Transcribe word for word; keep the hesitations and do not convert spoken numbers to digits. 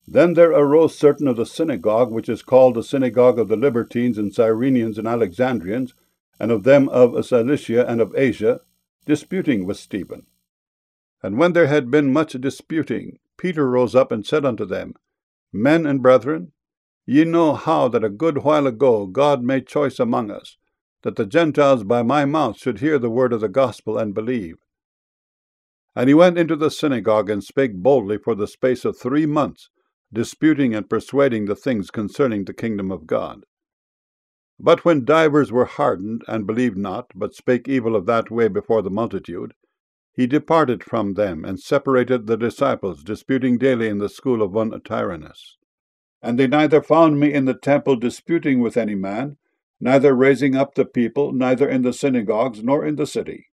Then there arose certain of the synagogue, which is called the synagogue of the Libertines and Cyrenians and Alexandrians, and of them of Cilicia and of Asia, disputing with Stephen. And when there had been much disputing, Peter rose up and said unto them, Men and brethren, ye know how that a good while ago God made choice among us, that the Gentiles by my mouth should hear the word of the gospel and believe. And he went into the synagogue and spake boldly for the space of three months, disputing and persuading the things concerning the kingdom of God. But when divers were hardened, and believed not, but spake evil of that way before the multitude, he departed from them, and separated the disciples, disputing daily in the school of one Tyrannus. And they neither found me in the temple disputing with any man, neither raising up the people, neither in the synagogues, nor in the city.